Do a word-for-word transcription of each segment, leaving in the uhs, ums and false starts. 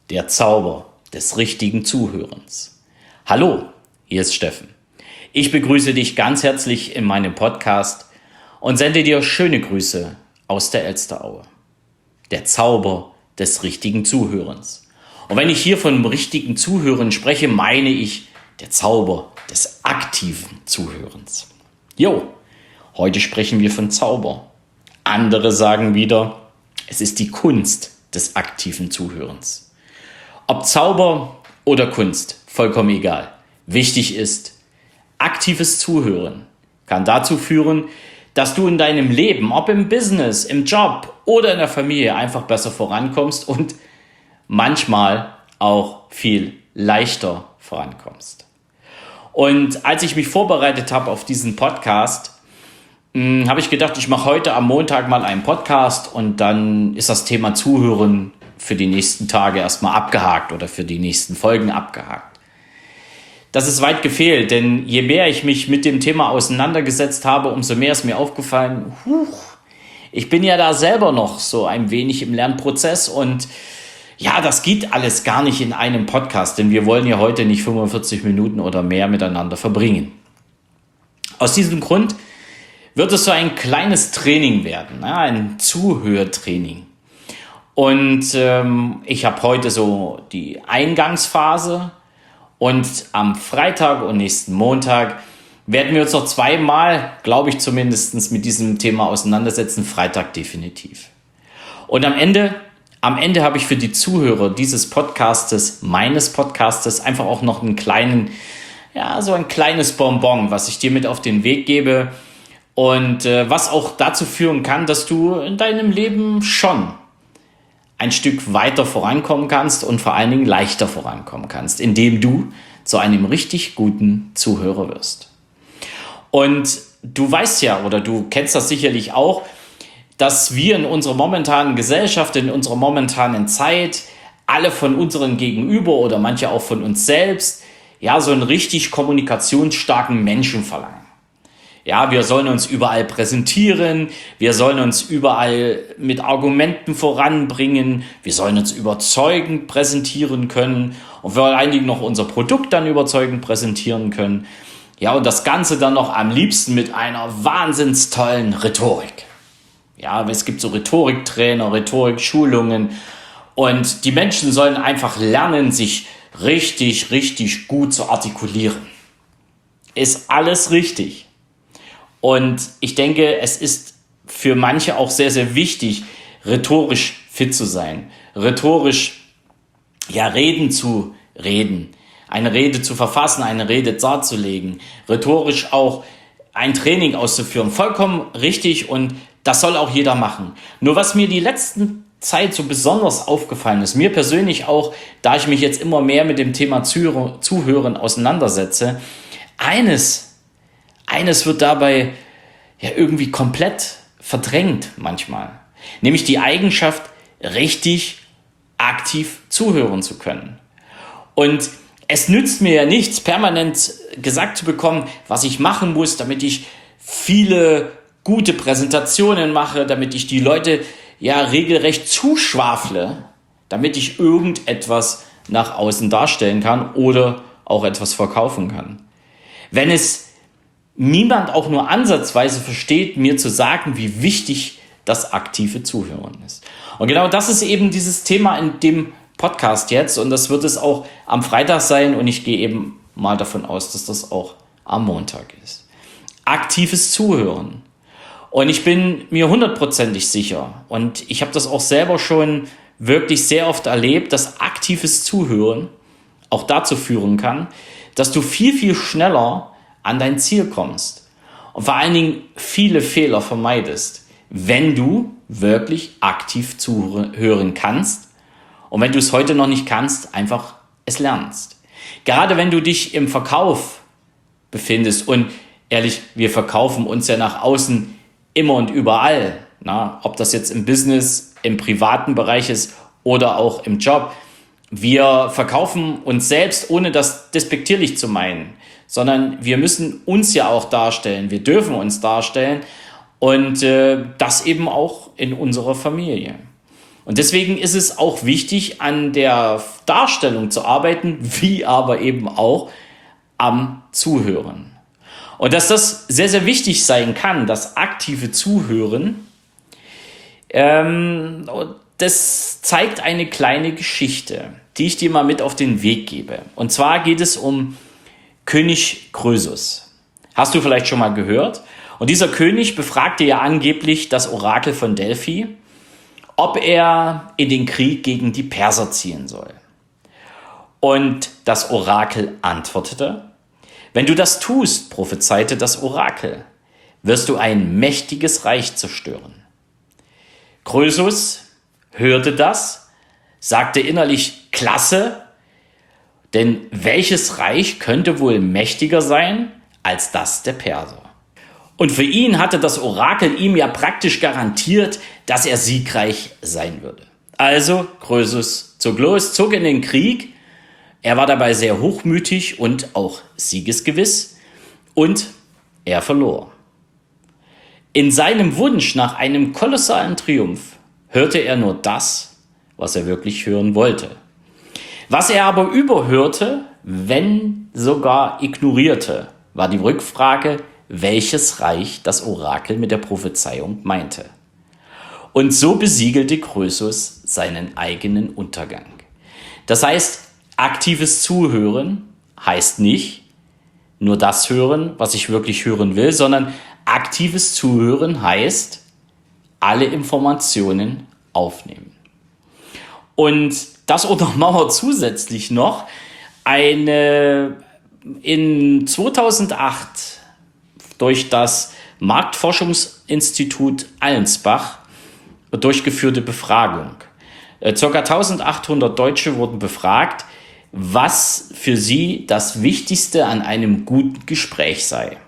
Der Zauber des richtigen Zuhörens. Hallo, hier ist Steffen. Ich begrüße dich ganz herzlich in meinem Podcast und sende dir schöne Grüße aus der Elsteraue. Der Zauber des richtigen Zuhörens. Und wenn ich hier von richtigen Zuhören spreche, meine ich der Zauber des aktiven Zuhörens. Jo, heute sprechen wir von Zauber. Andere sagen wieder, es ist die Kunst des aktiven Zuhörens. Ob Zauber oder Kunst, vollkommen egal. Wichtig ist, aktives Zuhören kann dazu führen, dass du in deinem Leben, ob im Business, im Job oder in der Familie, einfach besser vorankommst und manchmal auch viel leichter vorankommst. Und als ich mich vorbereitet habe auf diesen Podcast, mh, habe ich gedacht, ich mache heute am Montag mal einen Podcast und dann ist das Thema Zuhören für die nächsten Tage erstmal abgehakt oder für die nächsten Folgen abgehakt. Das ist weit gefehlt, denn je mehr ich mich mit dem Thema auseinandergesetzt habe, umso mehr ist mir aufgefallen, huch, ich bin ja da selber noch so ein wenig im Lernprozess und ja, das geht alles gar nicht in einem Podcast, denn wir wollen ja heute nicht fünfundvierzig Minuten oder mehr miteinander verbringen. Aus diesem Grund wird es so ein kleines Training werden, ein Zuhörtraining. Und ähm, ich habe heute so die Eingangsphase und am Freitag und nächsten Montag werden wir uns noch zweimal, glaube ich zumindest, mit diesem Thema auseinandersetzen. Freitag definitiv. Und am Ende, am Ende habe ich für die Zuhörer dieses Podcastes, meines Podcastes, einfach auch noch einen kleinen, ja, so ein kleines Bonbon, was ich dir mit auf den Weg gebe und äh, was auch dazu führen kann, dass du in deinem Leben schon ein Stück weiter vorankommen kannst und vor allen Dingen leichter vorankommen kannst, indem du zu einem richtig guten Zuhörer wirst. Und du weißt ja, oder du kennst das sicherlich auch, dass wir in unserer momentanen Gesellschaft, in unserer momentanen Zeit, alle von unseren Gegenüber oder manche auch von uns selbst, ja, so einen richtig kommunikationsstarken Menschen verlangen. Ja, wir sollen uns überall präsentieren, wir sollen uns überall mit Argumenten voranbringen, wir sollen uns überzeugend präsentieren können und vor allen Dingen noch unser Produkt dann überzeugend präsentieren können. Ja, und das Ganze dann noch am liebsten mit einer wahnsinns tollen Rhetorik. Ja, es gibt so Rhetoriktrainer, Rhetorikschulungen und die Menschen sollen einfach lernen, sich richtig, richtig gut zu artikulieren. Ist alles richtig. Und ich denke, es ist für manche auch sehr, sehr wichtig, rhetorisch fit zu sein, rhetorisch ja reden zu reden, eine Rede zu verfassen, eine Rede darzulegen, rhetorisch auch ein Training auszuführen. Vollkommen richtig und das soll auch jeder machen. Nur was mir die letzten Zeit so besonders aufgefallen ist, mir persönlich auch, da ich mich jetzt immer mehr mit dem Thema Zuhören auseinandersetze, eines Eines wird dabei ja irgendwie komplett verdrängt manchmal. Nämlich die Eigenschaft, richtig aktiv zuhören zu können. Und es nützt mir ja nichts, permanent gesagt zu bekommen, was ich machen muss, damit ich viele gute Präsentationen mache, damit ich die Leute ja regelrecht zuschwafle, damit ich irgendetwas nach außen darstellen kann oder auch etwas verkaufen kann. Wenn es niemand auch nur ansatzweise versteht, mir zu sagen, wie wichtig das aktive Zuhören ist. Und genau das ist eben dieses Thema in dem Podcast jetzt und das wird es auch am Freitag sein und ich gehe eben mal davon aus, dass das auch am Montag ist. Aktives Zuhören. Und ich bin mir hundertprozentig sicher und ich habe das auch selber schon wirklich sehr oft erlebt, dass aktives Zuhören auch dazu führen kann, dass du viel, viel schneller an dein Ziel kommst und vor allen Dingen viele Fehler vermeidest, wenn du wirklich aktiv zuhören kannst und wenn du es heute noch nicht kannst, einfach es lernst. Gerade wenn du dich im Verkauf befindest und ehrlich, wir verkaufen uns ja nach außen immer und überall, na, ob das jetzt im Business, im privaten Bereich ist oder auch im Job. Wir verkaufen uns selbst, ohne das despektierlich zu meinen, sondern wir müssen uns ja auch darstellen, wir dürfen uns darstellen und äh, das eben auch in unserer Familie. Und deswegen ist es auch wichtig, an der Darstellung zu arbeiten, wie aber eben auch am Zuhören. Und dass das sehr, sehr wichtig sein kann, das aktive Zuhören, ähm, das zeigt eine kleine Geschichte, die ich dir mal mit auf den Weg gebe. Und zwar geht es um König Krösus. Hast du vielleicht schon mal gehört? Und dieser König befragte ja angeblich das Orakel von Delphi, ob er in den Krieg gegen die Perser ziehen soll. Und das Orakel antwortete: Wenn du das tust, prophezeite das Orakel, wirst du ein mächtiges Reich zerstören. Krösus hörte das, sagte innerlich: Klasse, denn welches Reich könnte wohl mächtiger sein als das der Perser? Und für ihn hatte das Orakel ihm ja praktisch garantiert, dass er siegreich sein würde. Also Krösus zog los, zog in den Krieg. Er war dabei sehr hochmütig und auch siegesgewiss und er verlor. In seinem Wunsch nach einem kolossalen Triumph hörte er nur das, was er wirklich hören wollte. Was er aber überhörte, wenn sogar ignorierte, war die Rückfrage, welches Reich das Orakel mit der Prophezeiung meinte. Und so besiegelte Krösus seinen eigenen Untergang. Das heißt, aktives Zuhören heißt nicht nur das hören, was ich wirklich hören will, sondern aktives Zuhören heißt alle Informationen aufnehmen. Und das untermauert zusätzlich noch eine in zweitausendacht durch das Marktforschungsinstitut Allensbach durchgeführte Befragung. Circa eintausendachthundert Deutsche wurden befragt, was für sie das Wichtigste an einem guten Gespräch sei.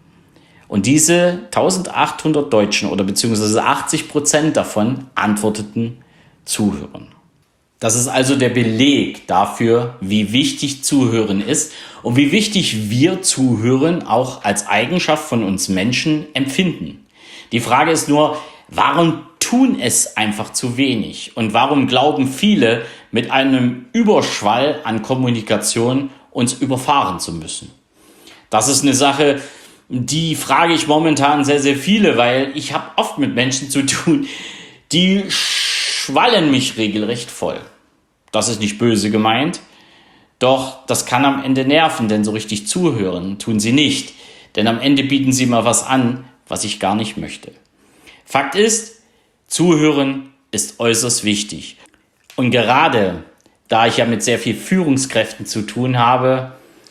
Und diese eintausendachthundert Deutschen oder beziehungsweise achtzig Prozent davon antworteten Zuhören. Das ist also der Beleg dafür, wie wichtig Zuhören ist und wie wichtig wir Zuhören auch als Eigenschaft von uns Menschen empfinden. Die Frage ist nur, warum tun es einfach zu wenig? Und warum glauben viele, mit einem Überschwall an Kommunikation uns überfahren zu müssen? Das ist eine Sache, die frage ich momentan sehr, sehr viele, weil ich habe oft mit Menschen zu tun, die schwallen mich regelrecht voll. Das ist nicht böse gemeint, doch das kann am Ende nerven, denn so richtig zuhören tun sie nicht. Denn am Ende bieten sie mal was an, was ich gar nicht möchte. Fakt ist, Zuhören ist äußerst wichtig. Und gerade da ich ja mit sehr viel Führungskräften zu tun habe,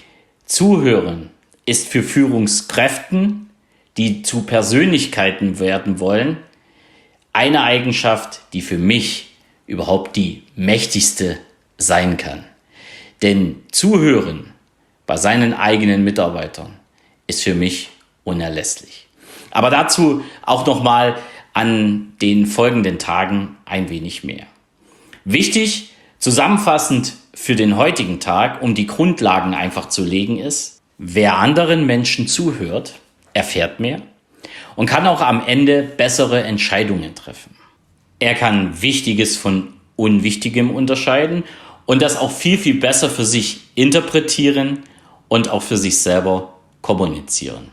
Zuhören ist für Führungskräften, die zu Persönlichkeiten werden wollen, eine Eigenschaft, die für mich überhaupt die mächtigste sein kann. Denn Zuhören bei seinen eigenen Mitarbeitern ist für mich unerlässlich. Aber dazu auch nochmal an den folgenden Tagen ein wenig mehr. Wichtig, zusammenfassend für den heutigen Tag, um die Grundlagen einfach zu legen, ist: Wer anderen Menschen zuhört, erfährt mehr und kann auch am Ende bessere Entscheidungen treffen. Er kann Wichtiges von Unwichtigem unterscheiden und das auch viel, viel besser für sich interpretieren und auch für sich selber kommunizieren.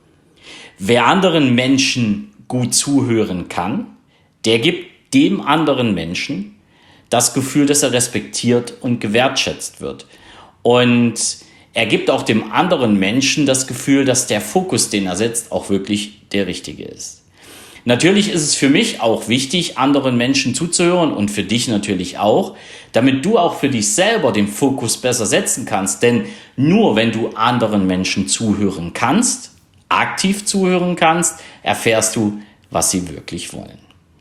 Wer anderen Menschen gut zuhören kann, der gibt dem anderen Menschen das Gefühl, dass er respektiert und gewertschätzt wird. Und er gibt auch dem anderen Menschen das Gefühl, dass der Fokus, den er setzt, auch wirklich der richtige ist. Natürlich ist es für mich auch wichtig, anderen Menschen zuzuhören und für dich natürlich auch, damit du auch für dich selber den Fokus besser setzen kannst. Denn nur wenn du anderen Menschen zuhören kannst, aktiv zuhören kannst, erfährst du, was sie wirklich wollen.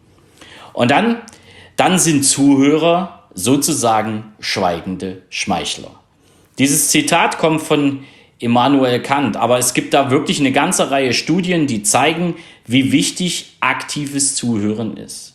Und dann, dann sind Zuhörer sozusagen schweigende Schmeichler. Dieses Zitat kommt von Immanuel Kant, aber es gibt da wirklich eine ganze Reihe Studien, die zeigen, wie wichtig aktives Zuhören ist.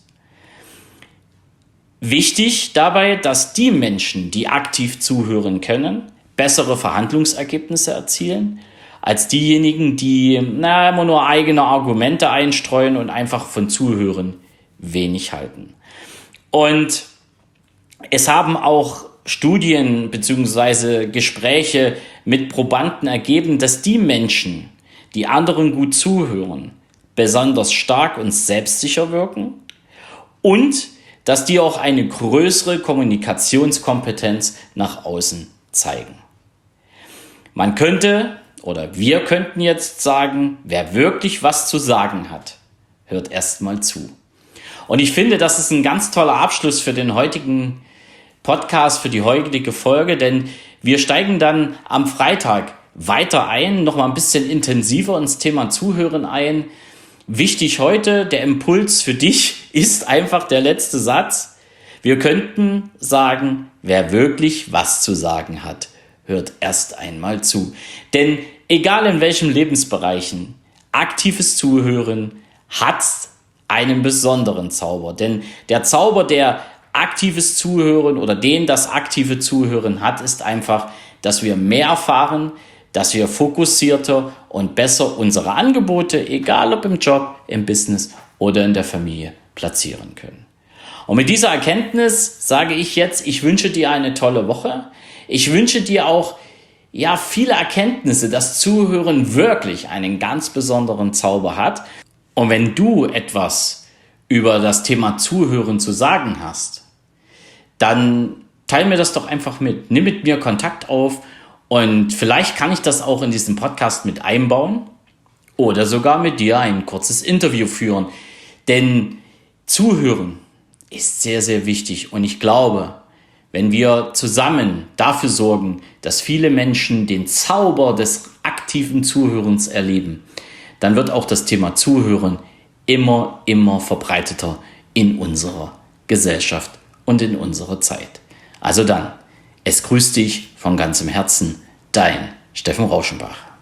Wichtig dabei, dass die Menschen, die aktiv zuhören können, bessere Verhandlungsergebnisse erzielen, als diejenigen, die na, immer nur eigene Argumente einstreuen und einfach von Zuhören wenig halten. Und es haben auch Studien bzw. Gespräche mit Probanden ergeben, dass die Menschen, die anderen gut zuhören, besonders stark und selbstsicher wirken und dass die auch eine größere Kommunikationskompetenz nach außen zeigen. Man könnte oder wir könnten jetzt sagen, wer wirklich was zu sagen hat, hört erst mal zu. Und ich finde, das ist ein ganz toller Abschluss für den heutigen Podcast, für die heutige Folge, denn wir steigen dann am Freitag weiter ein, noch mal ein bisschen intensiver ins Thema Zuhören ein. Wichtig heute, der Impuls für dich ist einfach der letzte Satz. Wir könnten sagen, wer wirklich was zu sagen hat, hört erst einmal zu. Denn egal in welchen Lebensbereichen, aktives Zuhören hat einen besonderen Zauber. Denn der Zauber, der aktives Zuhören oder den das aktive Zuhören hat, ist einfach, dass wir mehr erfahren, dass wir fokussierter und besser unsere Angebote, egal ob im Job, im Business oder in der Familie, platzieren können. Und mit dieser Erkenntnis sage ich jetzt, ich wünsche dir eine tolle Woche. Ich wünsche dir auch ja, viele Erkenntnisse, dass Zuhören wirklich einen ganz besonderen Zauber hat. Und wenn du etwas über das Thema Zuhören zu sagen hast, dann teile mir das doch einfach mit. Nimm mit mir Kontakt auf und vielleicht kann ich das auch in diesen Podcast mit einbauen oder sogar mit dir ein kurzes Interview führen. Denn Zuhören ist sehr, sehr wichtig und ich glaube, wenn wir zusammen dafür sorgen, dass viele Menschen den Zauber des aktiven Zuhörens erleben, dann wird auch das Thema Zuhören immer, immer verbreiteter in unserer Gesellschaft und in unserer Zeit. Also dann, es grüßt dich von ganzem Herzen, dein Steffen Rauschenbach.